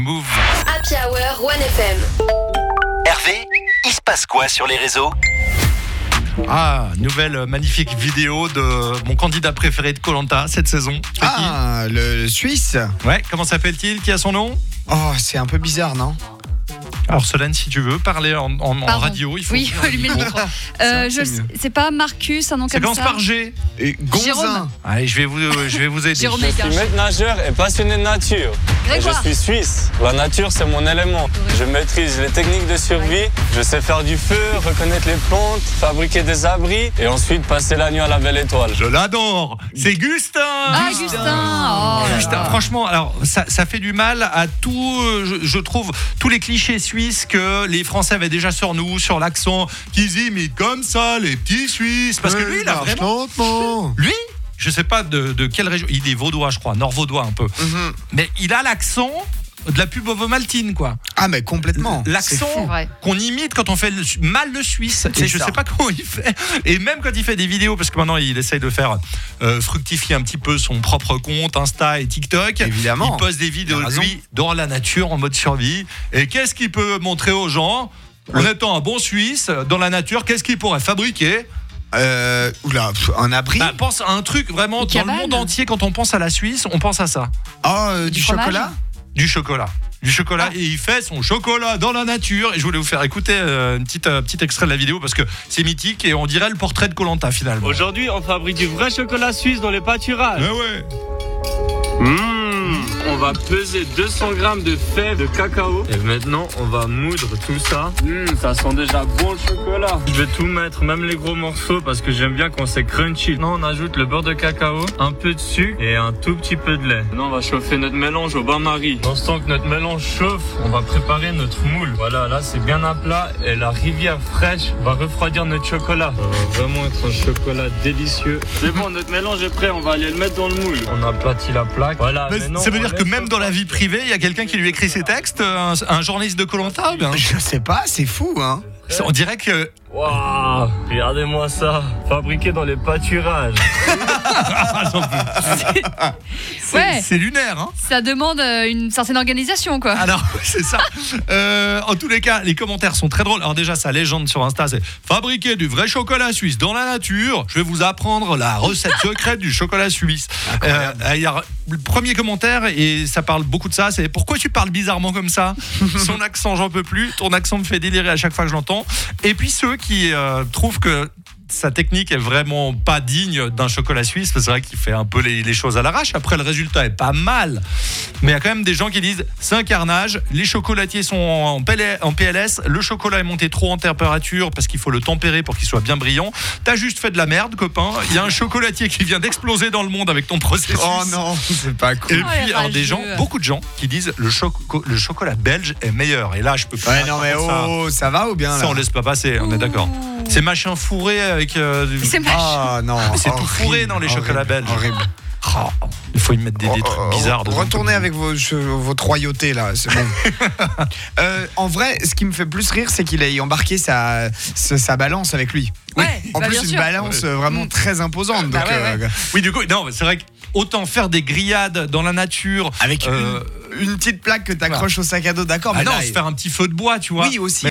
Move. Happy Hour 1FM. Hervé, il se passe quoi sur les réseaux ? Ah, nouvelle magnifique vidéo de mon candidat préféré de Koh-Lanta cette saison. C'est Ah, le Suisse. qui ? Ouais, comment s'appelle-t-il ? Qui a son nom ? Oh, c'est un peu bizarre, non ? Alors Solène, si tu veux parler en Pardon. radio, il faut... Oui, allumer le micro. C'est pas Marcus, un nom Ça comme commence ça. par G. Et Gonzin. Jérôme. Allez, je vais vous aider. Jérôme Je suis maître nageur et passionné de nature. Et je Grégoire. suis suisse. La nature, c'est mon élément. Je maîtrise les techniques de survie. Je sais faire du feu, reconnaître les plantes, fabriquer des abris et ensuite passer la nuit à la belle étoile. Je l'adore. C'est Gustin. Ah, Gustin. Oh là Gustin, là. franchement, alors ça fait du mal à tout, je trouve, tous les clichés suisses que les Français avaient déjà sur nous, sur l'accent, qu'ils imitent comme ça, les petits Suisses. Parce que lui, il a vraiment... lentement. Lui, je sais pas de quelle région, il est vaudois, je crois, nord-vaudois un peu. Mais il a l'accent de la pub ovomaltine, quoi. Ah, mais complètement. C'est L'accent vrai. qu'on imite quand on fait mal le suisse. Et je sais pas comment il fait. Et même quand il fait des vidéos, parce que maintenant il essaye de faire fructifier un petit peu son propre compte Insta et TikTok. Évidemment. Il poste des vidéos Il a de raison. lui dans la nature en mode survie. Et qu'est-ce qu'il peut montrer aux gens en étant un bon Suisse dans la nature? Qu'est-ce qu'il pourrait fabriquer? Un abri. Pense à un truc vraiment Une dans le cabane. monde entier. Quand on pense à la Suisse, on pense à ça. Du fromage. chocolat. Du chocolat. Et il fait son chocolat dans la nature. Et je voulais vous faire écouter un petit extrait de la vidéo parce que c'est mythique et on dirait le portrait de Koh-Lanta finalement. Aujourd'hui, on fabrique du vrai chocolat suisse dans les pâturages. Ouais. On va peser 200 grammes de fèves de cacao. Et maintenant, on va moudre tout ça. Ça sent déjà bon le chocolat. Je vais tout mettre, même les gros morceaux, parce que j'aime bien quand c'est crunchy. Maintenant, on ajoute le beurre de cacao, un peu de sucre et un tout petit peu de lait. Maintenant, on va chauffer notre mélange au bain-marie. Dans ce temps que notre mélange chauffe, on va préparer notre moule. Voilà, là, c'est bien à plat et la rivière fraîche va refroidir notre chocolat. Ça va vraiment être un chocolat délicieux. C'est bon, notre mélange est prêt. On va aller le mettre dans le moule. On aplatit la plaque. Voilà. Mais maintenant, ça veut on dire que laisse même dans la vie privée, il y a quelqu'un qui lui écrit ses textes, un journaliste de Koh-Lanta. Je sais pas, c'est fou, hein. On dirait que Waouh, regardez-moi ça, fabriqué dans les pâturages. Ouais. c'est lunaire, hein. Ça demande une certaine organisation, quoi. Alors, c'est ça. En tous les cas, les commentaires sont très drôles. Alors déjà, sa légende sur Insta, c'est fabriquer du vrai chocolat suisse dans la nature. Je vais vous apprendre la recette secrète du chocolat suisse. Il y a le premier commentaire, et ça parle beaucoup de ça, c'est pourquoi tu parles bizarrement comme ça? Son accent, j'en peux plus. Ton accent me fait délirer à chaque fois que je l'entends. Et puis ceux qui trouvent que sa technique est vraiment pas digne d'un chocolat suisse, parce que c'est vrai qu'il fait un peu les choses à l'arrache. Après, le résultat est pas mal, mais il y a quand même des gens qui disent c'est un carnage, les chocolatiers sont en PLS, le chocolat est monté trop en température parce qu'il faut le tempérer pour qu'il soit bien brillant. T'as juste fait de la merde, copain. Il y a un chocolatier qui vient d'exploser dans le monde avec ton processus. Oh non, c'est pas cool. Et puis, les alors, des gens, rageux. beaucoup de gens qui disent le chocolat belge est meilleur. Et là, je peux pas. Ouais, non, mais ça va ou bien là? Ça, on laisse pas passer, on est d'accord. C'est machin fourré avec. C'est machin. Ah non. C'est tout horrible, fourré dans les chocolats horrible, belges. Horrible. Oh, il faut y mettre des trucs bizarres. dedans. Retournez avec votre royauté là, c'est bon. En vrai, ce qui me fait plus rire, c'est qu'il a embarqué sa balance avec lui. Ouais, En bah, plus, bien une sûr. balance vraiment très imposante. Bah Donc, ouais. Oui, du coup, non, c'est vrai qu'autant faire des grillades dans la nature avec une petite plaque que t'accroches au sac à dos, d'accord. Ah Mais non, là, se faire un petit feu de bois, tu vois. oui aussi.